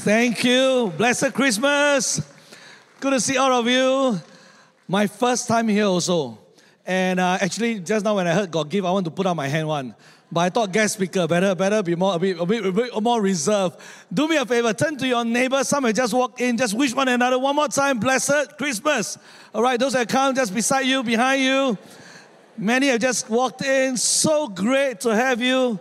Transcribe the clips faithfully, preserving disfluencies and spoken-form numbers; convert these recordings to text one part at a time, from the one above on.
Thank you. Blessed Christmas. Good to see all of you. My first time here also. And uh, actually, just now when I heard God give, I want to put out my hand one. But I thought guest speaker better, better be more, a bit, a bit, a bit more reserved. Do me a favor, turn to your neighbor. Some have just walked in. Just wish one another one more time. Blessed Christmas. All right, those that come just beside you, behind you. Many have just walked in. So great to have you.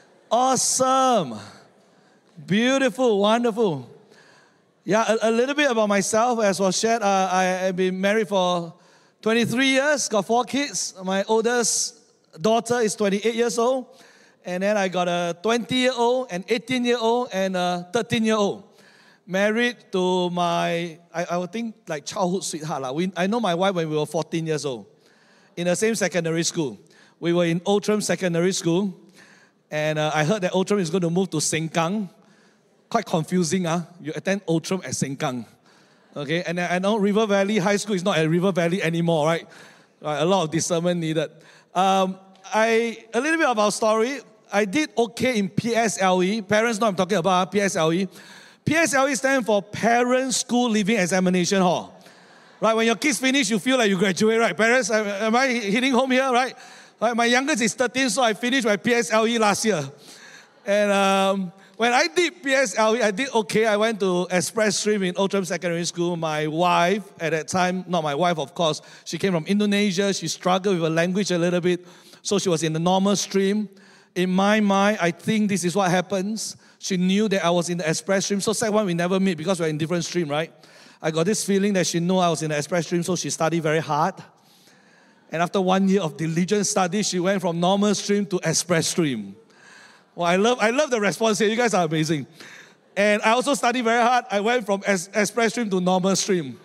Awesome. Beautiful, wonderful. Yeah, a, a little bit about myself, as was shared. Uh, I have been married for twenty-three years, got four kids. My oldest daughter is twenty-eight years old. And then I got a twenty-year-old, an eighteen-year-old, and a thirteen-year-old. Married to my, I, I would think, like childhood sweetheart. Like. We, I know my wife when we were fourteen years old. In the same secondary school. We were in Outram Secondary School. And uh, I heard that Outram is going to move to Sengkang. Quite confusing, huh? You attend Outram at Sengkang. Okay, and I know River Valley High School is not at River Valley anymore, right? Right, a lot of discernment needed. Um, I a little bit of our story. I did okay in P S L E. Parents know I'm talking about P S L E. P S L E stands for Parent School Leaving Examination Hall. Right, when your kids finish, you feel like you graduate, right? Parents, am I hitting home here, right? Right, my youngest is thirteen, so I finished my P S L E last year. And um, when I did P S L E, I did okay. I went to Express Stream in Outram Secondary School. My wife, at that time, not my wife, of course, she came from Indonesia. She struggled with her language a little bit, so she was in the normal stream. In my mind, I think this is what happens. She knew that I was in the Express Stream. So second one, we never meet because we're in different stream, right? I got this feeling that she knew I was in the Express Stream, so she studied very hard. And after one year of diligent study, she went from normal stream to Express Stream. Well, I love, I love the response here. You guys are amazing. And I also studied very hard. I went from es- Express Stream to normal stream.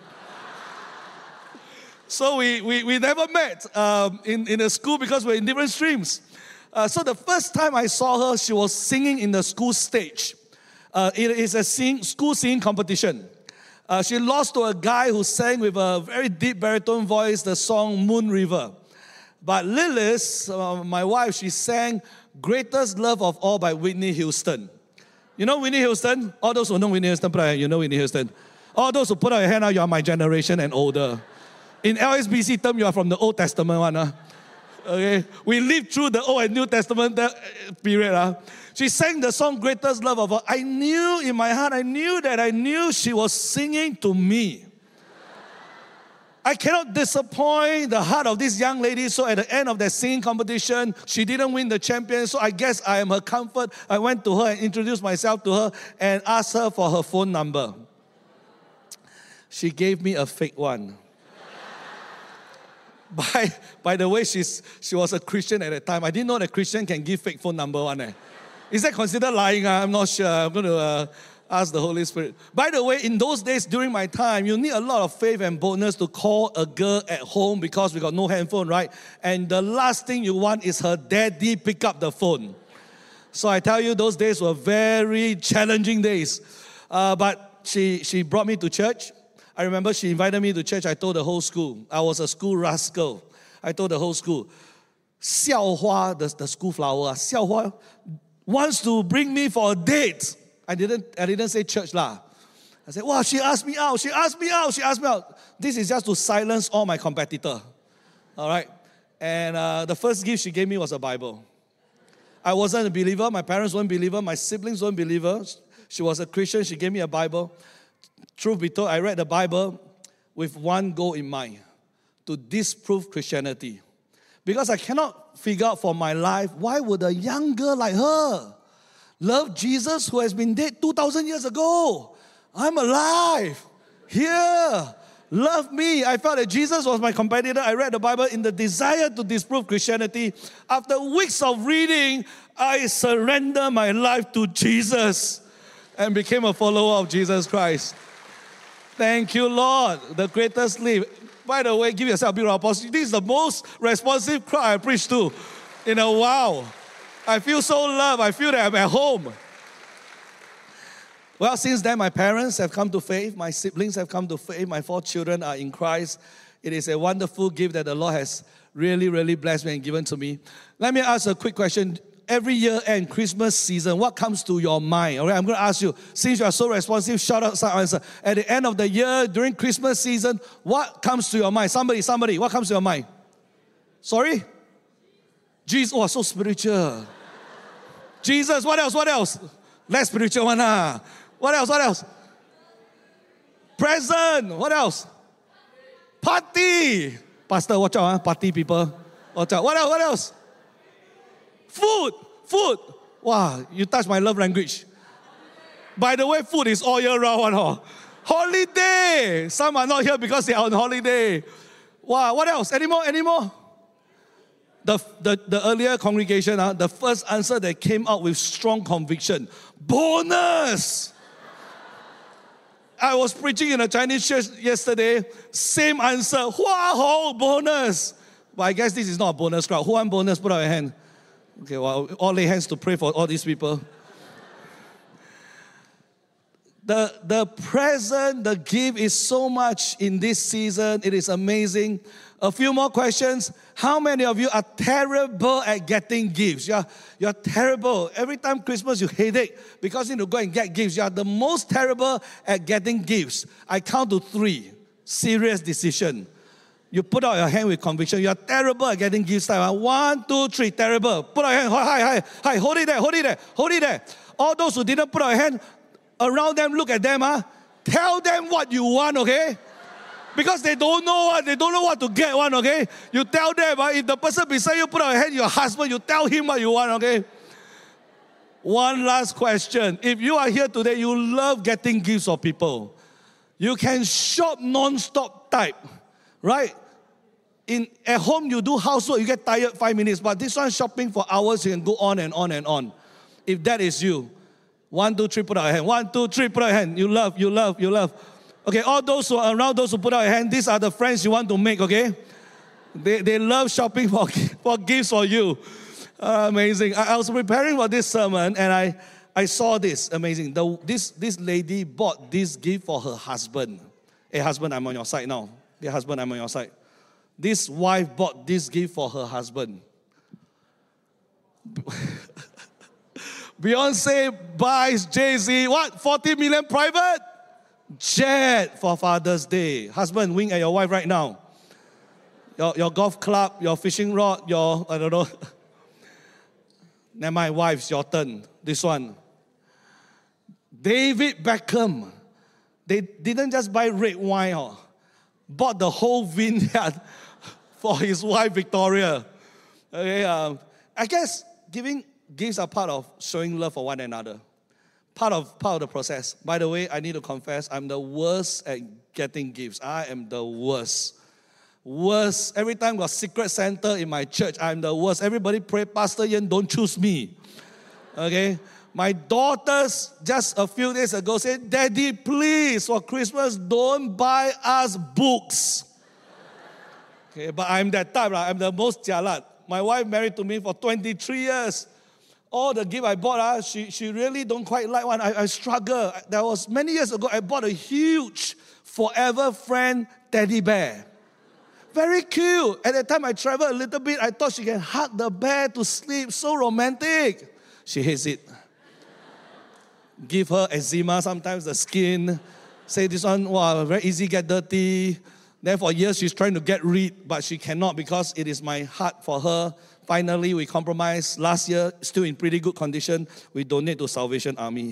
So we, we, we never met um, in, in a school because we're in different streams. Uh, so the first time I saw her, she was singing in the school stage. Uh, it is a sing, school singing competition. Uh, she lost to a guy who sang with a very deep baritone voice the song Moon River. But Lilith, uh, my wife, she sang Greatest Love of All by Whitney Houston. You know Whitney Houston? All those who know Whitney Houston, put out, you know Whitney Houston. All those who put out your hand out, you are my generation and older. In L S B C term, you are from the Old Testament one. Huh? Okay, we lived through the Old and New Testament period. Huh? She sang the song Greatest Love of All. I knew in my heart, I knew that I knew she was singing to me. I cannot disappoint the heart of this young lady. So at the end of that singing competition, she didn't win the champion. So I guess I am her comfort. I went to her and introduced myself to her and asked her for her phone number. She gave me a fake one. By, by the way, she's, she was a Christian at the time. I didn't know that Christian can give fake phone number one. Eh? Is that considered lying? I'm not sure. I'm going to uh, ask the Holy Spirit. By the way, in those days, during my time, you need a lot of faith and boldness to call a girl at home because we got no handphone, right? And the last thing you want is her daddy pick up the phone. So I tell you, those days were very challenging days. Uh, but she, she brought me to church. I remember she invited me to church. I told the whole school. I was a school rascal. I told the whole school. Xiao Hua, the, the school flower, Xiao Hua wants to bring me for a date. I didn't, I didn't say church lah. I said, wow, she asked me out. She asked me out. She asked me out. This is just to silence all my competitor. All right. And uh, the first gift she gave me was a Bible. I wasn't a believer. My parents weren't believers. My siblings weren't believers. She was a Christian. She gave me a Bible. Truth be told, I read the Bible with one goal in mind, to disprove Christianity. Because I cannot figure out for my life, why would a young girl like her love Jesus who has been dead two thousand years ago? I'm alive, here, love me. I felt that Jesus was my competitor. I read the Bible in the desire to disprove Christianity. After weeks of reading, I surrendered my life to Jesus and became a follower of Jesus Christ. Thank you, Lord. The greatest leap. By the way, give yourself a big round of applause. This is the most responsive crowd I preached to in a while. I feel so loved. I feel that I'm at home. Well, since then, my parents have come to faith. My siblings have come to faith. My four children are in Christ. It is a wonderful gift that the Lord has really, really blessed me and given to me. Let me ask a quick question. every year and Christmas season, what comes to your mind? All right, I'm going to ask you, since you are so responsive, shout out some answer. At the end of the year, during Christmas season, what comes to your mind? Somebody, somebody, what comes to your mind? Sorry? Jesus, oh, so spiritual. Jesus, what else, what else? Less spiritual one, ah. What else, what else? Present, what else? Party. Pastor, watch out, huh? Party people. Watch out. What else, what else? Food, food. Wow, you touch my love language. By the way, food is all year round one, huh? Holiday. Some are not here because they are on holiday. Wow, what else? Any more, any more? The, the, the earlier congregation, uh, the first answer that came out with strong conviction, bonus. I was preaching in a Chinese church yesterday, same answer, Hua Hou, bonus. But I guess this is not a bonus crowd. Who want bonus? Put out your hand. Okay, well, all lay hands to pray for all these people. The, the present, the gift is so much in this season. It is amazing. A few more questions. How many of you are terrible at getting gifts? You're, you're terrible. Every time Christmas, you hate it because you need to go and get gifts. You are the most terrible at getting gifts. I count to three. Serious decision. You put out your hand with conviction. You are terrible at getting gifts. One, two, three. Terrible. Put out your hand. Hi, hi, hi. Hold it there. Hold it there. Hold it there. All those who didn't put out your hand, around them, look at them. Huh? Tell them what you want, okay? Because they don't know what, they don't know what to get one, okay? You tell them, uh, if the person beside you put out your hand, your husband, you tell him what you want, okay? One last question. If you are here today, you love getting gifts for people. You can shop non-stop type, right? In, at home, you do housework, you get tired five minutes. But this one, shopping for hours, you can go on and on and on. If that is you, one, two, three, put out your hand. One, two, three, put out your hand. You love, you love, you love. Okay, all those who are around, those who put out your hand, these are the friends you want to make, okay? They, they love shopping for, for gifts for you. Uh, amazing. I, I was preparing for this sermon and I, I saw this. Amazing. The, this, this lady bought this gift for her husband. Hey, husband, I'm on your side now. Hey, husband, I'm on your side. This wife bought this gift for her husband. Beyonce buys Jay-Z, what? forty million private jet for Father's Day. Husband, wink at your wife right now. Your, your golf club, your fishing rod, your, I don't know. Never mind, wives, your turn. This one. David Beckham. They didn't just buy red wine, oh, bought the whole vineyard for his wife, Victoria. Okay, um, I guess giving gifts are part of showing love for one another. Part of, part of the process. By the way, I need to confess, I'm the worst at getting gifts. I am the worst. Worst. Every time got secret Santa in my church, I'm the worst. Everybody pray, Pastor Yen, don't choose me. Okay? My daughters just a few days ago said, Daddy, please, for Christmas, don't buy us books. Okay, but I'm that type. I'm the most jialat. My wife married to me for twenty-three years. All the gift I bought, uh, she, she really don't quite like one. I, I struggle. There was many years ago, I bought a huge Forever Friend teddy bear. Very cute. At that time, I traveled a little bit. I thought she can hug the bear to sleep. So romantic. She hates it. Give her eczema, sometimes the skin. Say this one, wow, very easy, get dirty. Then for years, she's trying to get rid, but she cannot because it is my heart for her. Finally, we compromised. Last year, still in pretty good condition, we donate to Salvation Army.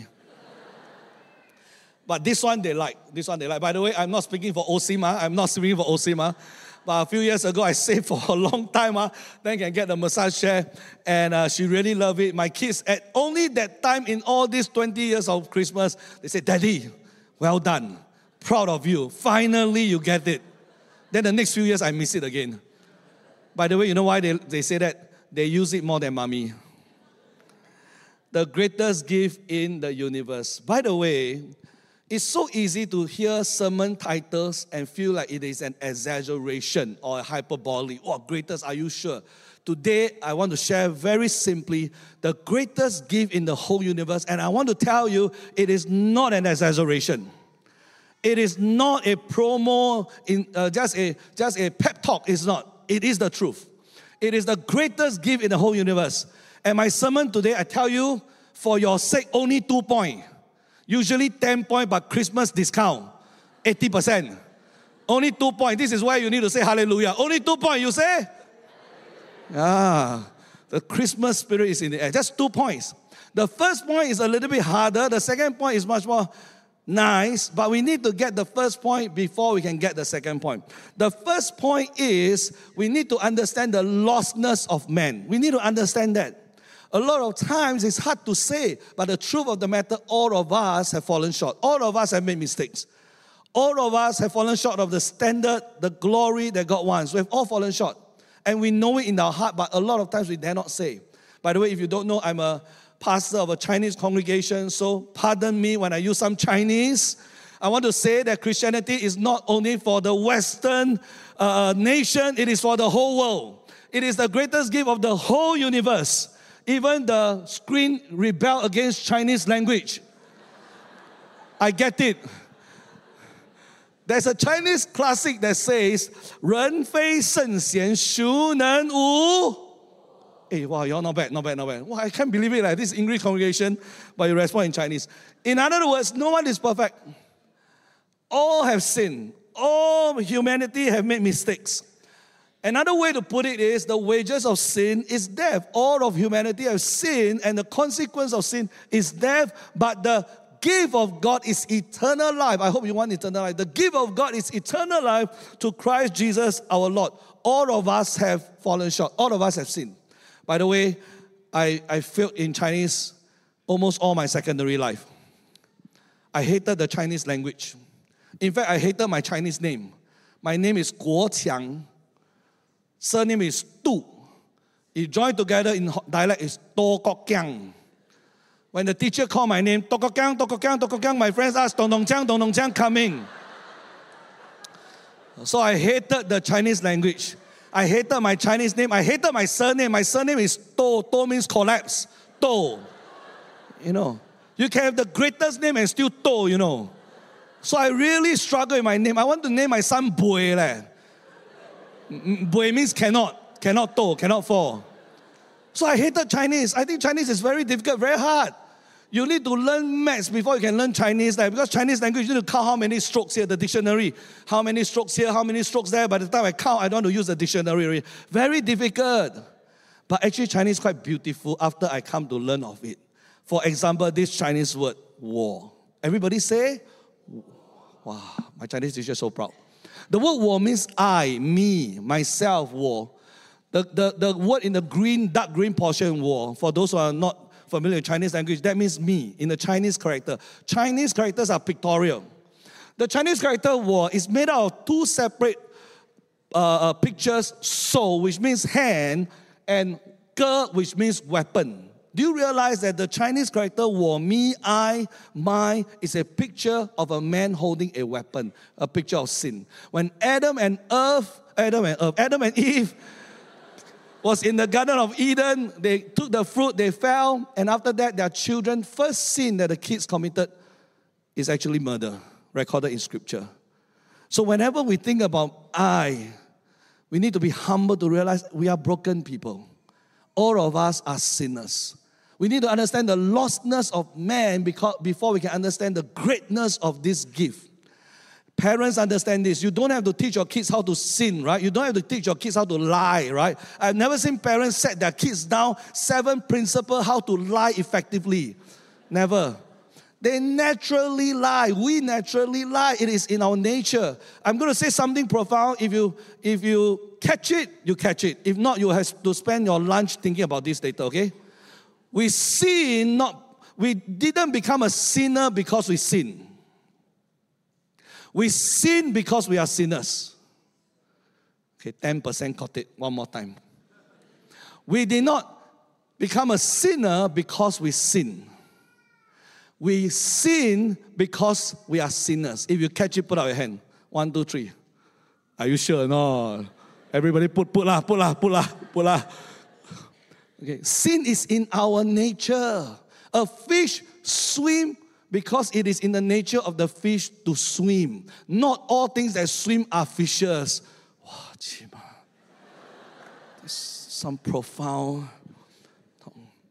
But this one they like. This one they like. By the way, I'm not speaking for Osima. I'm not speaking for Osima. But a few years ago, I saved for a long time. Uh, then can get the massage chair. And uh, she really loved it. My kids, at only that time in all these twenty years of Christmas, they said, Daddy, well done. Proud of you. Finally, you get it. Then the next few years, I miss it again. By the way, you know why they, they say that? They use it more than mommy. The greatest gift in the universe. By the way, it's so easy to hear sermon titles and feel like it is an exaggeration or a hyperbole. Oh, greatest, are you sure? Today, I want to share very simply the greatest gift in the whole universe. And I want to tell you, it is not an exaggeration. It is not a promo, in uh, just a just a pep talk. It's not. It is the truth. It is the greatest gift in the whole universe. And my sermon today, I tell you, for your sake, only two points. Usually ten points, but Christmas discount, eighty percent. Only two points. This is why you need to say hallelujah. Only two points, you say? Ah, the Christmas spirit is in the air. Just two points. The first point is a little bit harder. The second point is much more nice, but we need to get the first point before we can get the second point. The first point is we need to understand the lostness of man. We need to understand that. A lot of times it's hard to say, but the truth of the matter, all of us have fallen short. All of us have made mistakes. All of us have fallen short of the standard, the glory that God wants. We have all fallen short. And we know it in our heart, but a lot of times we dare not say. By the way, if you don't know, I'm a pastor of a Chinese congregation, so pardon me when I use some Chinese. I want to say that Christianity is not only for the Western uh, nation, it is for the whole world. It is the greatest gift of the whole universe. Even the screen rebelled against Chinese language. I get it. There's a Chinese classic that says, 人非圣贤，孰能无? Hey, wow, you're not bad, not bad, not bad. Wow, I can't believe it, like this English congregation, but you respond in Chinese. In other words, no one is perfect. All have sinned. All humanity have made mistakes. Another way to put it is, the wages of sin is death. All of humanity have sinned, and the consequence of sin is death, but the gift of God is eternal life. I hope you want eternal life. The gift of God is eternal life to Christ Jesus our Lord. All of us have fallen short. All of us have sinned. By the way, I, I failed in Chinese almost all my secondary life. I hated the Chinese language. In fact, I hated my Chinese name. My name is Guo Qiang. Surname is Tu. It joined together in dialect is To Kok Kiang. When the teacher called my name, To Kok Kiang, To Kok Kiang, To Kok Kiang, my friends asked, Dong Dong Chiang, Dong Dong Chiang coming. So I hated the Chinese language. I hated my Chinese name. I hated my surname. My surname is To. To means collapse. To. You know, you can have the greatest name and still To, you know. So I really struggle with my name. I want to name my son Bui. Leh. Bui means cannot. Cannot To, cannot fall. So I hated Chinese. I think Chinese is very difficult, very hard. You need to learn maths before you can learn Chinese. Like, because Chinese language, you need to count how many strokes here, the dictionary. How many strokes here, how many strokes there. By the time I count, I don't want to use the dictionary. Very difficult. But actually, Chinese is quite beautiful after I come to learn of it. For example, this Chinese word, war. Everybody say, wow, my Chinese teacher is so proud. The word war means I, me, myself, war. The, the, the word in the green, dark green portion, war, for those who are not familiar with Chinese language, that means me in the Chinese character. Chinese characters are pictorial. The Chinese character war is made out of two separate uh, uh, pictures, so, which means hand, and ge, which means weapon. Do you realize that the Chinese character war, me, I, my, is a picture of a man holding a weapon, a picture of sin. When Adam and Eve, Adam and Eve, Adam and Eve was in the Garden of Eden, they took the fruit, they fell, and after that, their children, first sin that the kids committed is actually murder, recorded in Scripture. So whenever we think about I, we need to be humble to realize we are broken people. All of us are sinners. We need to understand the lostness of man because, before we can understand the greatness of this gift. Parents understand this. You don't have to teach your kids how to sin, right? You don't have to teach your kids how to lie, right? I've never seen parents set their kids down seven principles how to lie effectively. Never. They naturally lie. We naturally lie. It is in our nature. I'm going to say something profound. If you, if you catch it, you catch it. If not, you have to spend your lunch thinking about this later, okay? We sin not, we didn't become a sinner because we sin. We sin because we are sinners. Okay, ten percent caught it. One more time. We did not become a sinner because we sin. We sin because we are sinners. If you catch it, put out your hand. One, two, three. Are you sure or not? Everybody put, put lah, put lah, put lah, put lah. Okay, sin is in our nature. A fish swim because it is in the nature of the fish to swim. Not all things that swim are fishes. Wow, Chima. There's some profound.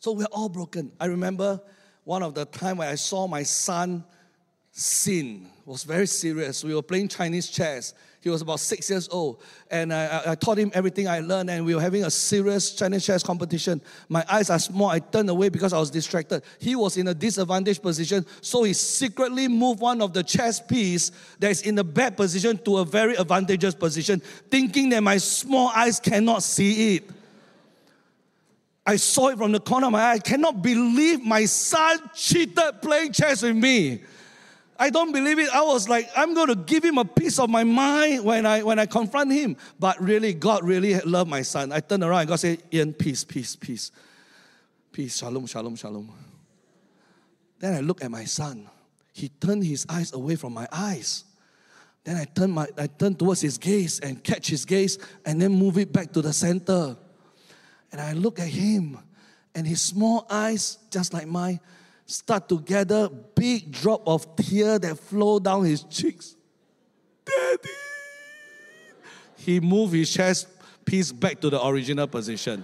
So we're all broken. I remember one of the time when I saw my son sin. It was very serious. We were playing Chinese chess. He was about six years old. And I, I taught him everything I learned, and we were having a serious Chinese chess competition. My eyes are small. I turned away because I was distracted. He was in a disadvantaged position, so he secretly moved one of the chess piece that is in a bad position to a very advantageous position, thinking that my small eyes cannot see it. I saw it from the corner of my eye. I cannot believe my son cheated playing chess with me. I don't believe it. I was like, I'm going to give him a piece of my mind when I when I confront him. But really, God really loved my son. I turned around and God said, Ian, peace, peace, peace. Peace, shalom, shalom, shalom. Then I look at my son. He turned his eyes away from my eyes. Then I turn my I turn towards his gaze and catch his gaze and then move it back to the center. And I look at him, and his small eyes, just like mine, start to gather big drop of tear that flow down his cheeks. Daddy! He moved his chest piece back to the original position.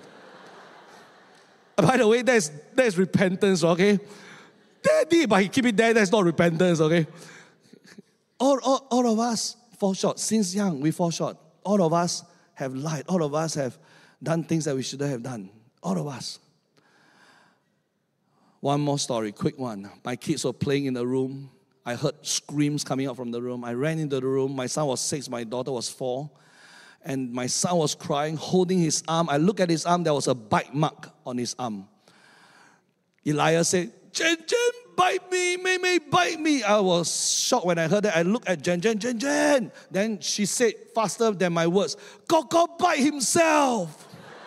By the way, that's, that's repentance, okay? Daddy, but he keep it there, that's not repentance, okay? All, all, all of us fall short. Since young, we fall short. All of us have lied. All of us have done things that we shouldn't have done. All of us. One more story, quick one. My kids were playing in the room. I heard screams coming out from the room. I ran into the room. My son was six, my daughter was four. And my son was crying, holding his arm. I looked at his arm, there was a bite mark on his arm. Elias said, Jen, Jen, bite me, May May, bite me. I was shocked when I heard that. I looked at Jen, Jen, Jen, Jen. Then she said faster than my words, Koko bite himself.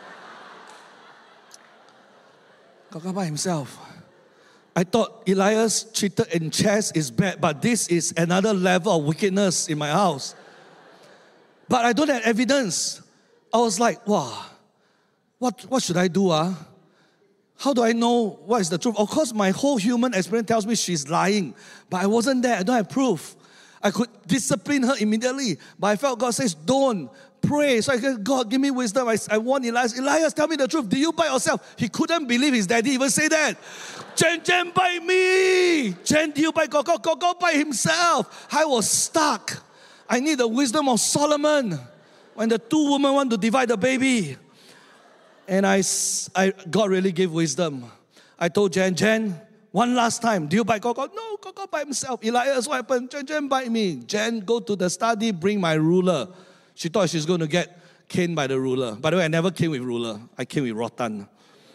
Koko bite himself. I thought Elias cheated in chess is bad, but this is another level of wickedness in my house. But I don't have evidence. I was like, wow, what, what should I do? Ah? How do I know what is the truth? Of course, my whole human experience tells me she's lying, but I wasn't there. I don't have proof. I could discipline her immediately, but I felt God says, don't. Pray. So I said, God, give me wisdom. I, I warned Elias. Elias, tell me the truth. Did you bite yourself? He couldn't believe his daddy even say that. Jen, Jen, bite me. Jen, did you bite Koko? Koko bite himself. I was stuck. I need the wisdom of Solomon when the two women want to divide the baby. And I, I God really gave wisdom. I told Jen, Jen, one last time, do you bite Koko? No, Koko bite himself. Elias, what happened? Jen, Jen, bite me. Jen, go to the study, bring my ruler. She thought she's going to get caned by the ruler. By the way, I never came with ruler. I came with rotan.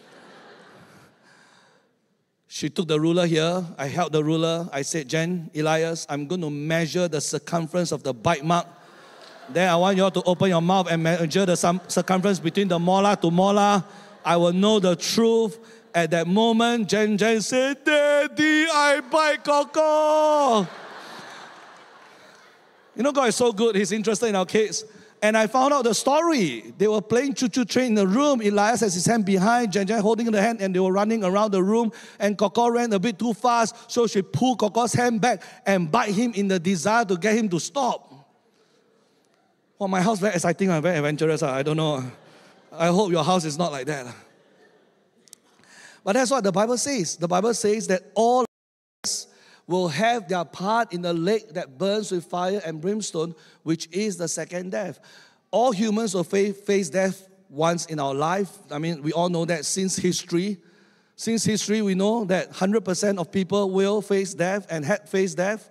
She took the ruler here. I held the ruler. I said, Jen, Elias, I'm going to measure the circumference of the bite mark. Then I want you all to open your mouth and measure the circumference between the molar to molar. I will know the truth. At that moment, Jen Jen said, Daddy, I bite Koko. You know, God is so good. He's interested in our kids. And I found out the story. They were playing choo-choo train in the room. Elias has his hand behind, Jen Jen holding the hand, and they were running around the room. And Koko ran a bit too fast, so she pulled Koko's hand back and bite him in the desire to get him to stop. Well, my house very exciting, very adventurous. I don't know. I hope your house is not like that. But that's what the Bible says. The Bible says that all will have their part in the lake that burns with fire and brimstone, which is the second death. All humans will face death once in our life. I mean, we all know that since history. Since history, we know that one hundred percent of people will face death and had faced death.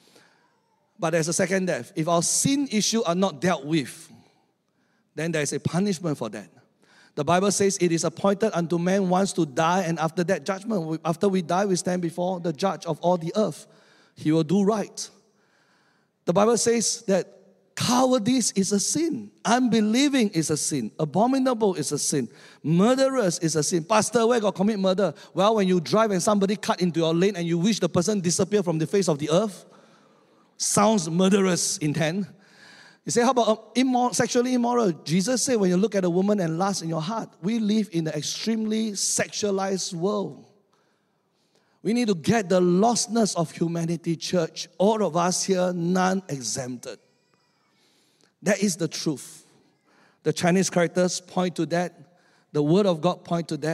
But there's a second death. If our sin issue are not dealt with, then there is a punishment for that. The Bible says it is appointed unto man once to die, and after that judgment, after we die, we stand before the judge of all the earth. He will do right. The Bible says that cowardice is a sin. Unbelieving is a sin. Abominable is a sin. Murderous is a sin. Pastor, where got commit murder? Well, when you drive and somebody cut into your lane and you wish the person disappear from the face of the earth, sounds murderous intent. You say, how about immoral, sexually immoral? Jesus said, when you look at a woman and lust in your heart, we live in an extremely sexualized world. We need to get the lostness of humanity, church. All of us here, none exempted. That is the truth. The Chinese characters point to that. The Word of God point to that.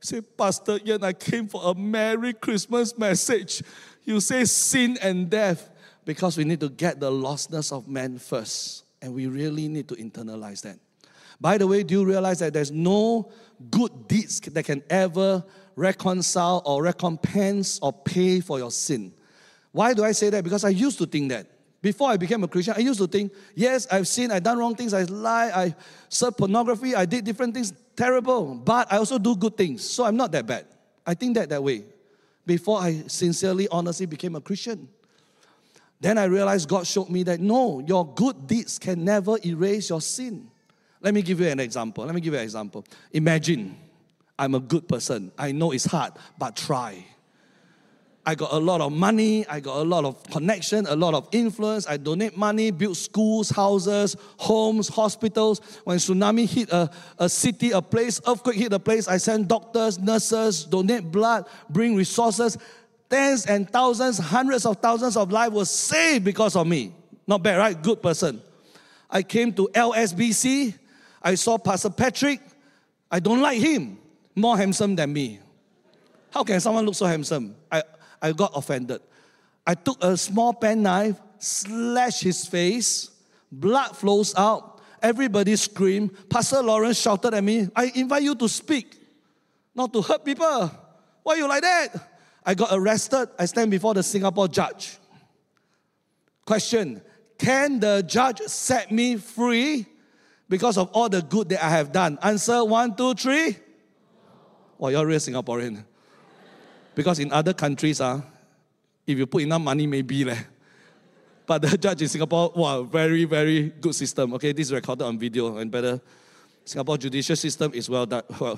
say, Pastor Ian, I came for a Merry Christmas message. You say sin and death, because we need to get the lostness of man first. And we really need to internalize that. By the way, do you realize that there's no good deeds that can ever reconcile or recompense or pay for your sin? Why do I say that? Because I used to think that. Before I became a Christian, I used to think, yes, I've sinned, I've done wrong things, I lied, I served pornography, I did different things, terrible. But I also do good things, so I'm not that bad. I think that that way. Before I sincerely, honestly became a Christian. Then I realized God showed me that no, your good deeds can never erase your sin. Let me give you an example. Let me give you an example. Imagine I'm a good person. I know it's hard, but try. I got a lot of money. I got a lot of connection, a lot of influence. I donate money, build schools, houses, homes, hospitals. When tsunami hit a, a city, a place, earthquake hit a place, I send doctors, nurses, donate blood, bring resources. Tens and thousands, hundreds of thousands of lives were saved because of me. Not bad, right? Good person. I came to L S B C. I saw Pastor Patrick. I don't like him. More handsome than me. How can someone look so handsome? I, I got offended. I took a small pen knife, slashed his face. Blood flows out. Everybody screamed. Pastor Lawrence shouted at me, I invite you to speak, not to hurt people. Why are you like that? I got arrested. I stand before the Singapore judge. Question, can the judge set me free because of all the good that I have done? Answer, one, two, three. Oh, you're a real Singaporean. Because in other countries, uh, if you put enough money, maybe. Leh. But the judge in Singapore, wow, very, very good system. Okay, this is recorded on video and better. Singapore judicial system is well done. Well,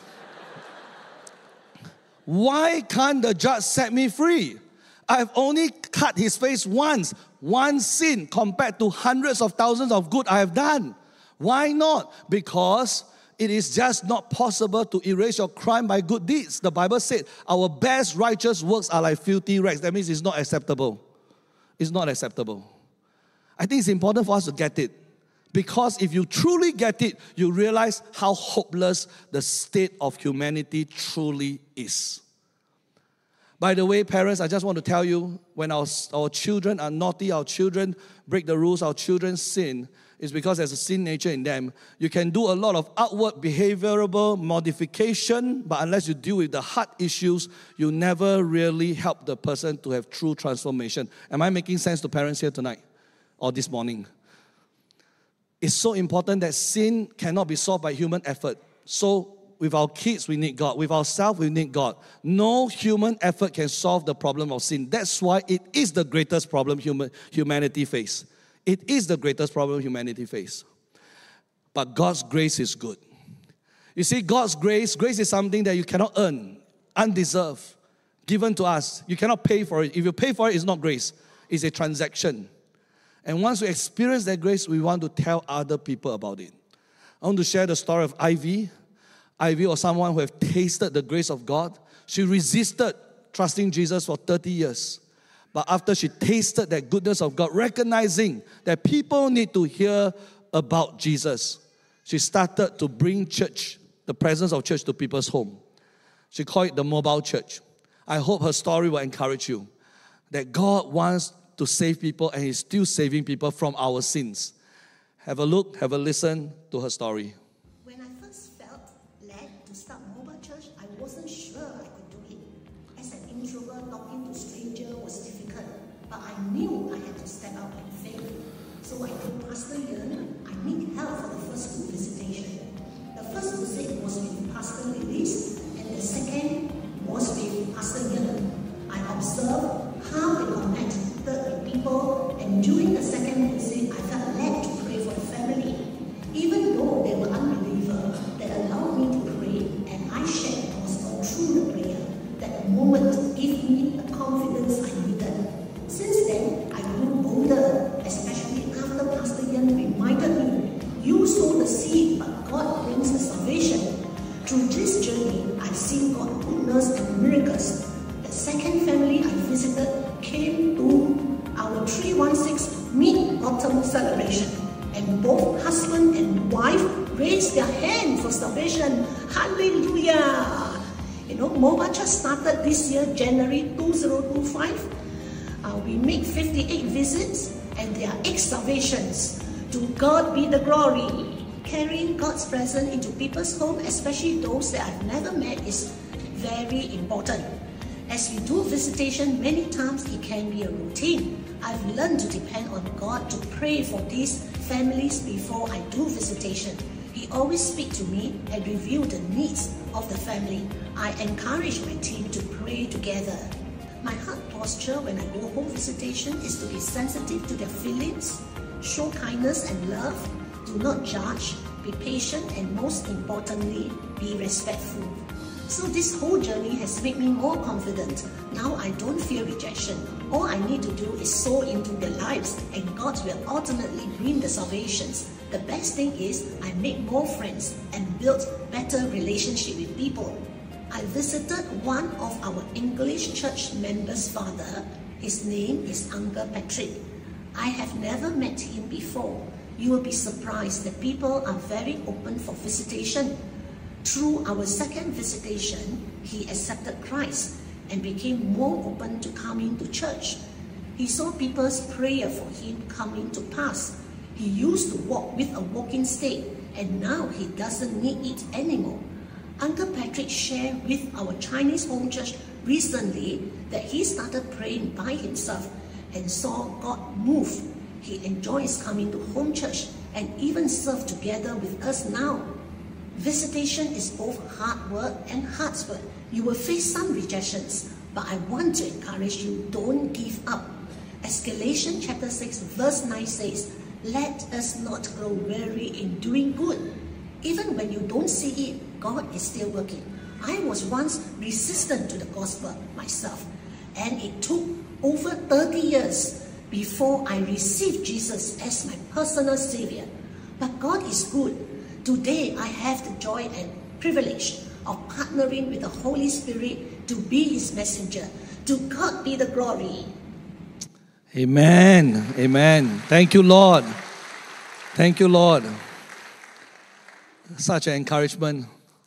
why can't the judge set me free? I've only cut his face once. One sin compared to hundreds of thousands of good I have done. Why not? Because it is just not possible to erase your crime by good deeds. The Bible said our best righteous works are like filthy rags. That means it's not acceptable. It's not acceptable. I think it's important for us to get it. Because if you truly get it, you realize how hopeless the state of humanity truly is. By the way, parents, I just want to tell you, when our, our children are naughty, our children break the rules, our children sin, it's because there's a sin nature in them. You can do a lot of outward behavioral modification, but unless you deal with the heart issues, you never really help the person to have true transformation. Am I making sense to parents here tonight or this morning? It's so important that sin cannot be solved by human effort. So with our kids, we need God. With ourselves, we need God. No human effort can solve the problem of sin. That's why it is the greatest problem human, humanity faces. It is the greatest problem humanity faces. But God's grace is good. You see, God's grace, grace is something that you cannot earn, undeserved, given to us. You cannot pay for it. If you pay for it, it's not grace. It's a transaction. And once we experience that grace, we want to tell other people about it. I want to share the story of Ivy. Ivy was someone who have tasted the grace of God. She resisted trusting Jesus for thirty years. But after she tasted that goodness of God, recognizing that people need to hear about Jesus, she started to bring church, the presence of church, to people's home. She called it the mobile church. I hope her story will encourage you that God wants to save people, and He's still saving people from our sins. Have a look, have a listen to her story. When I first felt led to start mobile church, I wasn't sure I could do it. As an introvert, talking to strangers was difficult, but I knew I had to step out in faith. So I told Pastor Ian, I need help for the first two visitation. The first visit was with Pastor Lillis, and the second was with Pastor Ian. I observed how they connect with people, and during the second visit, I felt led to pray for the family. Even though they were unbelievers, they allowed me to pray, and I shared the gospel through the prayer. That moment gave me the confidence I needed. Since then, I grew bolder, especially after Pastor Ian reminded me, you sow the seed, but God brings the salvation. Through this journey, I've seen God's goodness and miracles. The second family I visited came to our three one six Mid-Autumn celebration, and both husband and wife raised their hand for salvation. Hallelujah! You know, Mobile Church started this year, January two thousand twenty-five. Uh, we make fifty-eight visits and there are eight salvations. To God be the glory. Carrying God's presence into people's home, especially those that I've never met, is very important. As we do visitation, many times it can be a routine. I've learned to depend on God to pray for these families before I do visitation. He always speaks to me and reveal the needs of the family. I encourage my team to pray together. My heart posture when I go home visitation is to be sensitive to their feelings, show kindness and love, do not judge, be patient, and most importantly, be respectful. So this whole journey has made me more confident. Now I don't fear rejection. All I need to do is sow into their lives and God will ultimately bring the salvations. The best thing is I make more friends and build better relationship with people. I visited one of our English church members' father. His name is Uncle Patrick. I have never met him before. You will be surprised that people are very open for visitation. Through our second visitation, he accepted Christ and became more open to coming to church. He saw people's prayer for him coming to pass. He used to walk with a walking stick and now he doesn't need it anymore. Uncle Patrick shared with our Chinese home church recently that he started praying by himself and saw God move. He enjoys coming to home church and even serve together with us now. Visitation is both hard work and hard work. You will face some rejections, but I want to encourage you, don't give up. As Galatians chapter six verse nine says, let us not grow weary in doing good. Even when you don't see it, God is still working. I was once resistant to the gospel myself, and it took over thirty years before I received Jesus as my personal Savior. But God is good. Today, I have the joy and privilege of partnering with the Holy Spirit to be His messenger. To God be the glory. Amen. Amen. Thank you, Lord. Thank you, Lord. Such an encouragement.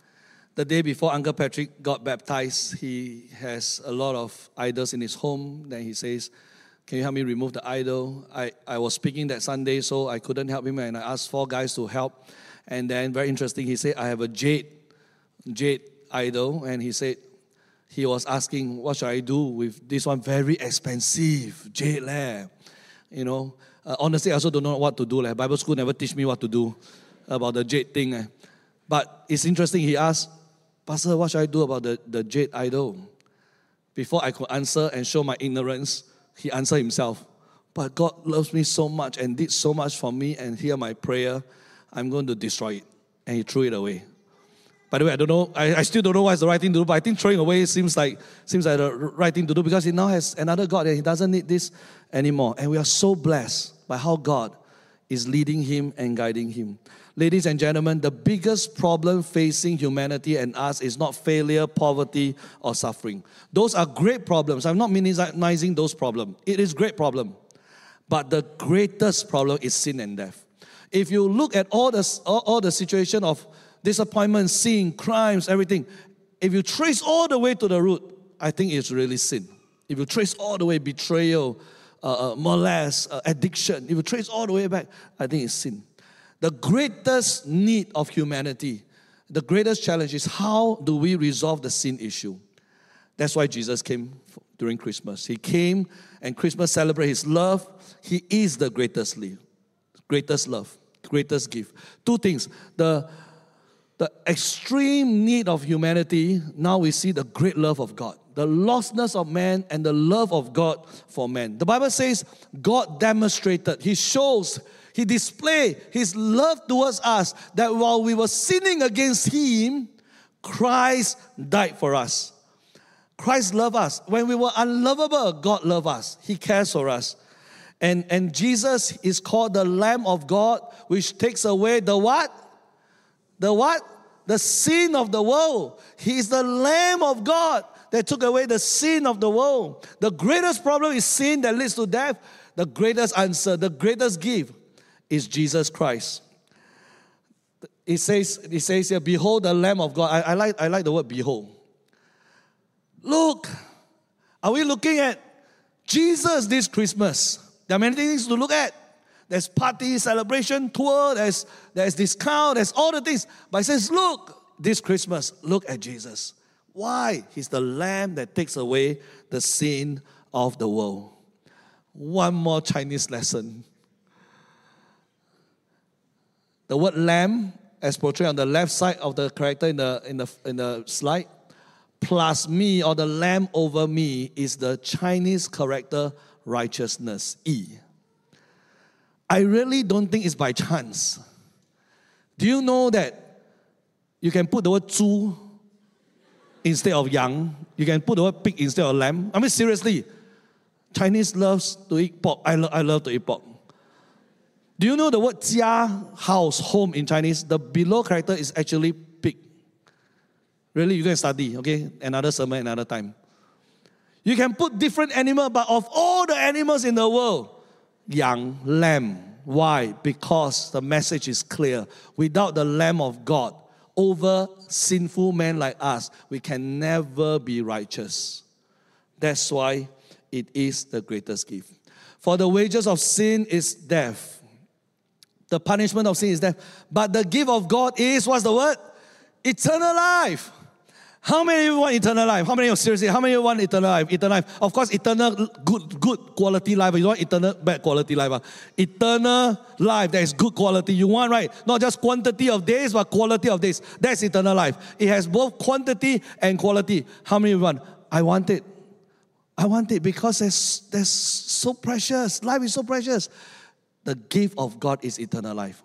The day before Uncle Patrick got baptized, he has a lot of idols in his home. Then he says, can you help me remove the idol? I, I was speaking that Sunday, so I couldn't help him, and I asked four guys to help. And then, very interesting, he said, I have a jade, jade idol. And he said, he was asking, what should I do with this one? Very expensive, jade leh. You know, uh, honestly, I also don't know what to do. Like, Bible school never teach me what to do about the jade thing. Eh. But it's interesting, he asked, Pastor, what should I do about the, the jade idol? Before I could answer and show my ignorance, he answered himself. But God loves me so much and did so much for me, and hear my prayer. I'm going to destroy it. And he threw it away. By the way, I don't know, I, I still don't know what's the right thing to do, but I think throwing away seems like seems like the right thing to do because he now has another God and he doesn't need this anymore. And we are so blessed by how God is leading him and guiding him. Ladies and gentlemen, the biggest problem facing humanity and us is not failure, poverty, or suffering. Those are great problems. I'm not minimizing those problems. It is a great problem. But the greatest problem is sin and death. If you look at all the, all, all the situation of disappointment, sin, crimes, everything, if you trace all the way to the root, I think it's really sin. If you trace all the way, betrayal, uh, uh, molest, uh, addiction, if you trace all the way back, I think it's sin. The greatest need of humanity, the greatest challenge is how do we resolve the sin issue? That's why Jesus came during Christmas. He came and Christmas celebrates His love. He is the greatest love, greatest love, greatest gift. Two things. The, the extreme need of humanity, now we see the great love of God. The lostness of man and the love of God for man. The Bible says God demonstrated, He shows, He displayed His love towards us, that while we were sinning against Him, Christ died for us. Christ loved us. When we were unlovable, God loved us. He cares for us. And, and Jesus is called the Lamb of God, which takes away the what? The what? The sin of the world. He is the Lamb of God that took away the sin of the world. The greatest problem is sin that leads to death. The greatest answer, the greatest gift is Jesus Christ. It says, it says here, behold the Lamb of God. I, I, like, I like the word behold. Look, are we looking at Jesus this Christmas? There are many things to look at. There's party, celebration, tour, there's, there's discount, there's all the things. But it says, look, this Christmas, look at Jesus. Why? He's the Lamb that takes away the sin of the world. One more Chinese lesson. The word lamb, as portrayed on the left side of the character in the, in the, in the slide, plus me, or the lamb over me, is the Chinese character righteousness, Yi. I really don't think it's by chance. Do you know that you can put the word 猪 instead of yang? You can put the word pig instead of lamb? I mean, seriously, Chinese loves to eat pork. I, lo- I love to eat pork. Do you know the word 家, house, home in Chinese? The below character is actually pig. Really, you can study, okay? Another sermon, another time. You can put different animal, but of all the animals in the world, yang, lamb. Why? Because the message is clear. Without the Lamb of God over sinful men like us, we can never be righteous. That's why it is the greatest gift. For the wages of sin is death. The punishment of sin is death. But the gift of God is, what's the word? Eternal life. How many of you want eternal life? How many of you, seriously, how many of you want eternal life? Eternal life. Of course, eternal good, good quality life. You want eternal bad quality life. Huh? Eternal life that is good quality. You want, right? Not just quantity of days, but quality of days. That's eternal life. It has both quantity and quality. How many of you want? I want it. I want it because it's, that's so precious. Life is so precious. The gift of God is eternal life.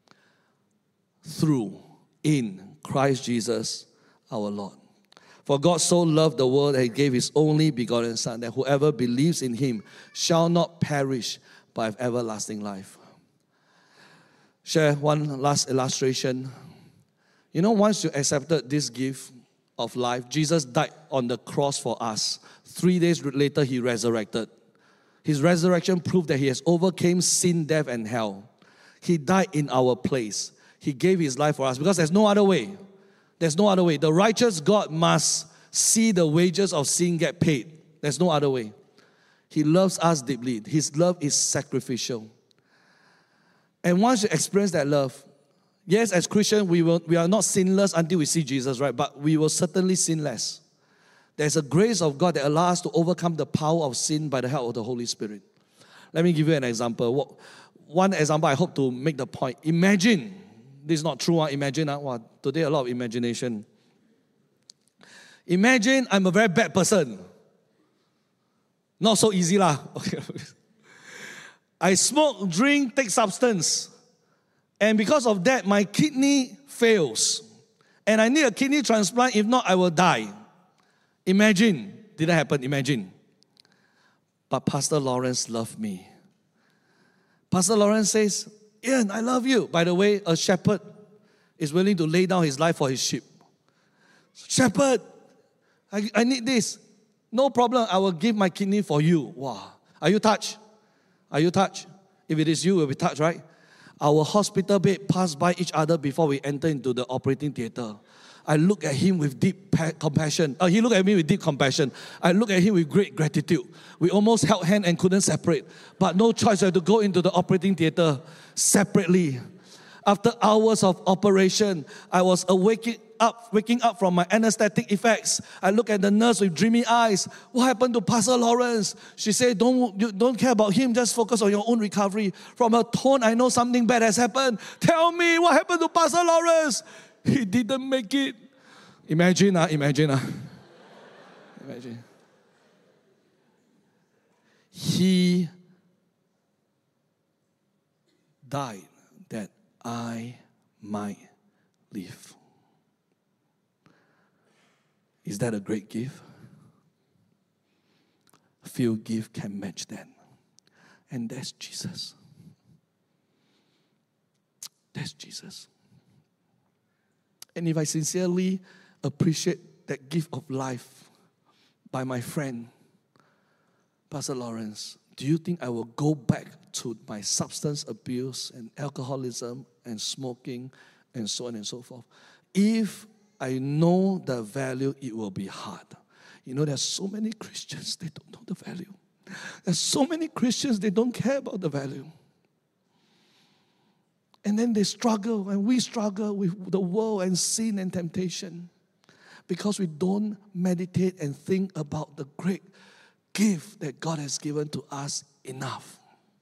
Through, in Christ Jesus our Lord. For God so loved the world that He gave His only begotten Son, that whoever believes in Him shall not perish but have everlasting life. Share one last illustration. You know, once you accepted this gift of life, Jesus died on the cross for us. Three days later, He resurrected. His resurrection proved that He has overcome sin, death, and hell. He died in our place. He gave His life for us because there's no other way. There's no other way. The righteous God must see the wages of sin get paid. There's no other way. He loves us deeply. His love is sacrificial. And once you experience that love, yes, as Christians, we will, we are not sinless until we see Jesus, right? But we will certainly sin less. There's a grace of God that allows us to overcome the power of sin by the help of the Holy Spirit. Let me give you an example. One example, I hope to make the point. Imagine, this is not true, imagine, uh, wow, today a lot of imagination. Imagine I'm a very bad person. Not so easy lah. Okay. I smoke, drink, take substance. And because of that, my kidney fails. And I need a kidney transplant, if not, I will die. Imagine, didn't happen, imagine. But Pastor Lawrence loved me. Pastor Lawrence says, Ian, I love you. By the way, a shepherd is willing to lay down his life for his sheep. Shepherd, I, I need this. No problem, I will give my kidney for you. Wow. Are you touched? Are you touched? If it is you, we'll be touched, right? Our hospital bed passed by each other before we enter into the operating theater. I look at him with deep compassion. Uh, he looked at me with deep compassion. I look at him with great gratitude. We almost held hands and couldn't separate. But no choice, I had to go into the operating theater separately. After hours of operation, I was awaking up, waking up from my anesthetic effects. I look at the nurse with dreamy eyes. What happened to Pastor Lawrence? She said, don't, you don't care about him, just focus on your own recovery. From her tone, I know something bad has happened. Tell me, what happened to Pastor Lawrence? He didn't make it. Imagine, uh, imagine. Uh. Imagine. He died that I might live. Is that a great gift? Few gifts can match that. And that's Jesus. That's Jesus. And if I sincerely appreciate that gift of life by my friend, Pastor Lawrence, do you think I will go back to my substance abuse and alcoholism and smoking and so on and so forth? If I know the value, it will be hard. You know, there's so many Christians, they don't know the value. There's so many Christians, they don't care about the value. And then they struggle, and we struggle with the world and sin and temptation because we don't meditate and think about the great gift that God has given to us enough.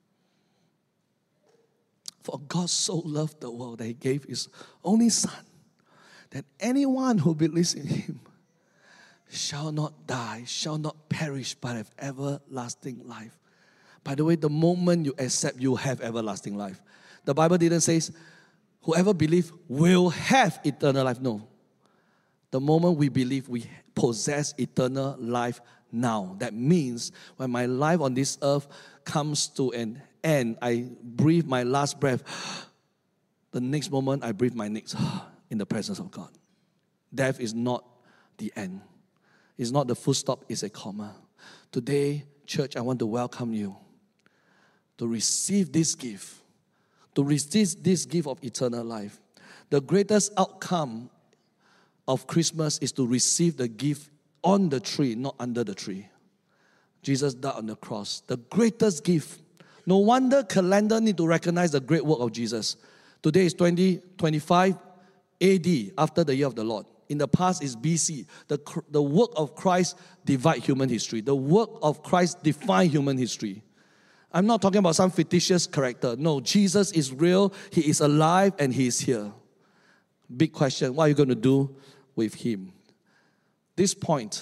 For God so loved the world that He gave His only Son, that anyone who believes in Him shall not die, shall not perish, but have everlasting life. By the way, the moment you accept, you have everlasting life. The Bible didn't say, whoever believes will have eternal life. No. The moment we believe, we possess eternal life now. That means when my life on this earth comes to an end, I breathe my last breath. The next moment, I breathe my next in the presence of God. Death is not the end. It's not the full stop, it's a comma. Today, church, I want to welcome you to receive this gift, to receive this gift of eternal life. The greatest outcome of Christmas is to receive the gift on the tree, not under the tree. Jesus died on the cross. The greatest gift. No wonder calendar need to recognize the great work of Jesus. Today is twenty twenty-five A D, after the year of the Lord. In the past is B C. The, the work of Christ divide human history. The work of Christ define human history. I'm not talking about some fictitious character. No, Jesus is real. He is alive and He is here. Big question, what are you going to do with Him? This point,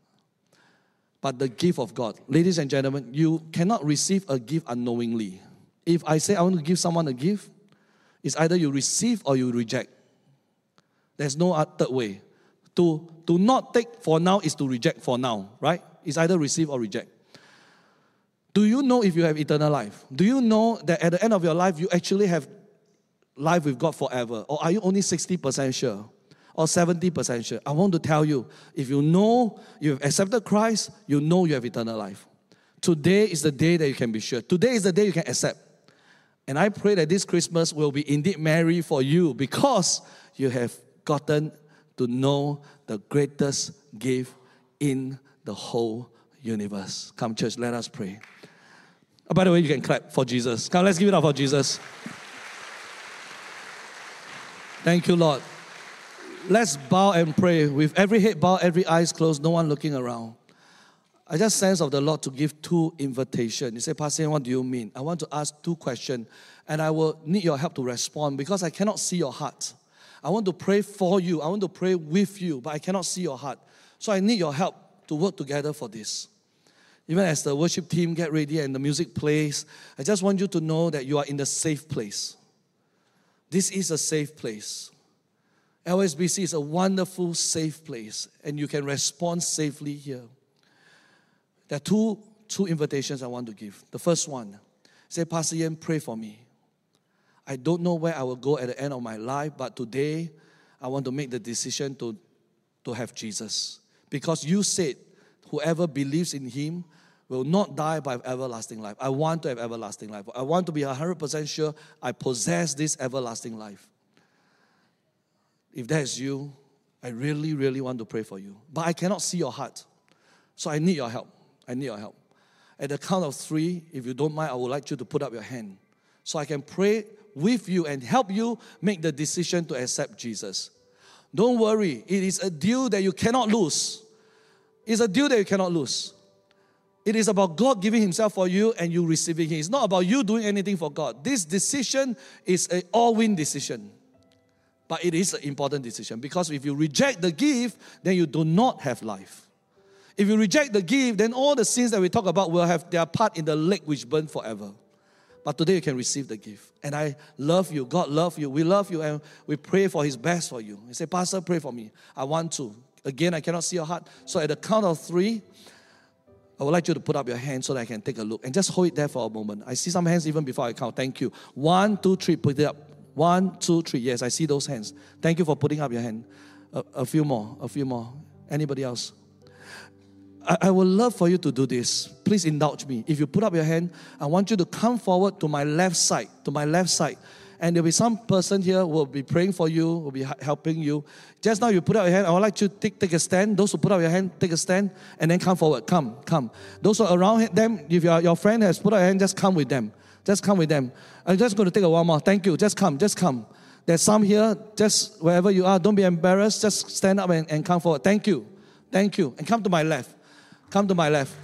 but the gift of God. Ladies and gentlemen, you cannot receive a gift unknowingly. If I say I want to give someone a gift, it's either you receive or you reject. There's no third way. To, to not take for now is to reject for now, right? It's either receive or reject. Do you know if you have eternal life? Do you know that at the end of your life, you actually have life with God forever? Or are you only sixty percent sure? Or seventy percent sure? I want to tell you, if you know you have accepted Christ, you know you have eternal life. Today is the day that you can be sure. Today is the day you can accept. And I pray that this Christmas will be indeed merry for you because you have gotten to know the greatest gift in the whole universe. Come, church, let us pray. Oh, by the way, you can clap for Jesus. Come, let's give it up for Jesus. Thank you, Lord. Let's bow and pray with every head bowed, every eyes closed, no one looking around. I just sense of the Lord to give two invitations. You say, Pastor, what do you mean? I want to ask two questions, and I will need your help to respond because I cannot see your heart. I want to pray for you. I want to pray with you, but I cannot see your heart. So I need your help to work together for this. Even as the worship team get ready and the music plays, I just want you to know that you are in the safe place. This is a safe place. L S B C is a wonderful, safe place, and you can respond safely here. There are two, two invitations I want to give. The first one, say, Pastor Yen, pray for me. I don't know where I will go at the end of my life, but today I want to make the decision to, to have Jesus. Because you said, whoever believes in Him will not die by everlasting life. I want to have everlasting life. I want to be one hundred percent sure I possess this everlasting life. If that is you, I really, really want to pray for you. But I cannot see your heart. So I need your help. I need your help. At the count of three, if you don't mind, I would like you to put up your hand so I can pray with you and help you make the decision to accept Jesus. Don't worry. It is a deal that you cannot lose. It's a deal that you cannot lose. It is about God giving Himself for you and you receiving Him. It's not about you doing anything for God. This decision is an all-win decision. But it is an important decision because if you reject the gift, then you do not have life. If you reject the gift, then all the sins that we talk about will have their part in the lake which burn forever. But today you can receive the gift. And I love you. God loves you. We love you and we pray for His best for you. You say, Pastor, pray for me. I want to. Again, I cannot see your heart. So at the count of three, I would like you to put up your hand so that I can take a look. And just hold it there for a moment. I see some hands even before I count. Thank you. One, two, three, put it up. One, two, three. Yes, I see those hands. Thank you for putting up your hand. A, a few more. A few more. Anybody else? I, I would love for you to do this. Please indulge me. If you put up your hand, I want you to come forward to my left side. To my left side. And there'll be some person here who will be praying for you, will be helping you. Just now you put out your hand. I would like you to take, take a stand. Those who put out your hand, take a stand. And then come forward. Come, come. Those who are around them, if your, your friend has put out your hand, just come with them. Just come with them. I'm just going to take a one more. Thank you. Just come, just come. There's some here, just wherever you are, don't be embarrassed. Just stand up and, and come forward. Thank you. Thank you. And come to my left. Come to my left.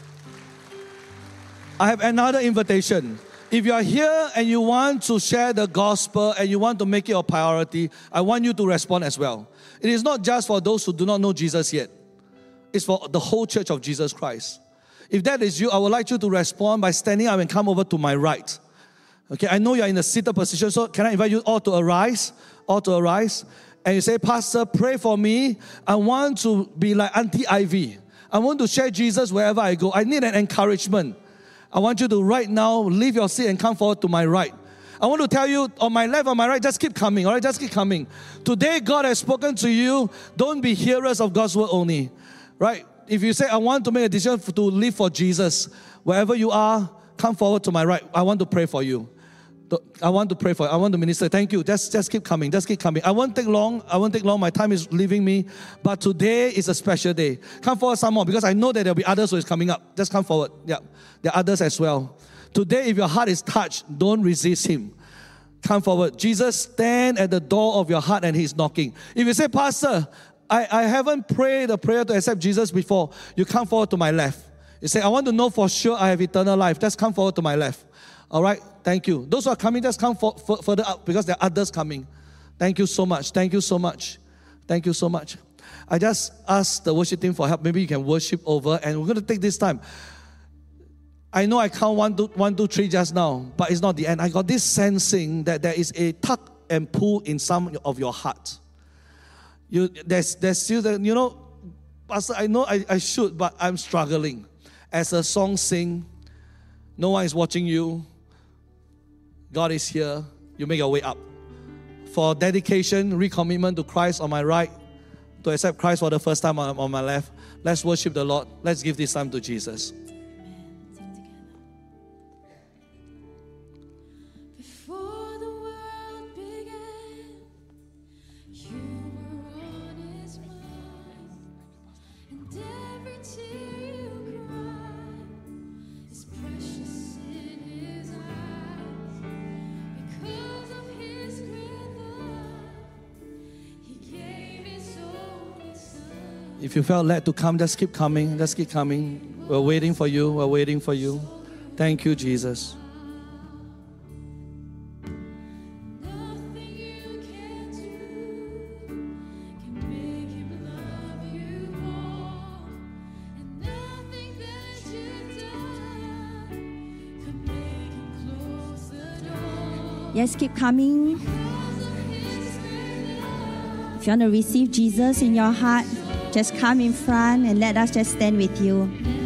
I have another invitation. If you are here and you want to share the gospel and you want to make it a priority, I want you to respond as well. It is not just for those who do not know Jesus yet. It's for the whole church of Jesus Christ. If that is you, I would like you to respond by standing up and come over to my right. Okay, I know you're in a seated position, so can I invite you all to arise? All to arise. And you say, Pastor, pray for me. I want to be like Auntie Ivy. I want to share Jesus wherever I go. I need an encouragement. I want you to right now leave your seat and come forward to my right. I want to tell you, on my left, on my right, just keep coming, all right? Just keep coming. Today, God has spoken to you. Don't be hearers of God's word only, right? If you say, I want to make a decision to live for Jesus, wherever you are, come forward to my right. I want to pray for you. I want to pray for you. I want to minister. Thank you. Just, just keep coming. Just keep coming. I won't take long. I won't take long. My time is leaving me. But today is a special day. Come forward some more because I know that there will be others who is coming up. Just come forward. Yeah. There are others as well. Today, if your heart is touched, don't resist Him. Come forward. Jesus stand at the door of your heart and He's knocking. If you say, Pastor, I, I haven't prayed a prayer to accept Jesus before, you come forward to my left. You say, I want to know for sure I have eternal life. Just come forward to my left. All right, thank you. Those who are coming, just come for, for, further up because there are others coming. Thank you so much. Thank you so much. Thank you so much. I just asked the worship team for help. Maybe you can worship over, and we're going to take this time. I know I count one, two, one, two, three just now, but it's not the end. I got this sensing that there is a tug and pull in some of your heart. You, there's, there's still, the, you know, Pastor, I know I, I should, but I'm struggling. As a song sing, no one is watching you. God is here. You make your way up. For dedication, recommitment to Christ on my right, to accept Christ for the first time on, on my left, let's worship the Lord. Let's give this time to Jesus. Before the world began, you were on His mind, and every tear you cry is precious in His eyes. Because of His great love, He gave His only Son. If you felt led to come, just keep coming. Just keep coming. We're waiting for you. We're waiting for you. Thank you, Jesus. Nothing you can do can make Him love you more, and nothing that you've done could make Him close the door. Yes, keep coming. Because of His great love, If you want to receive Jesus in your heart, just come in front and let us just stand with you.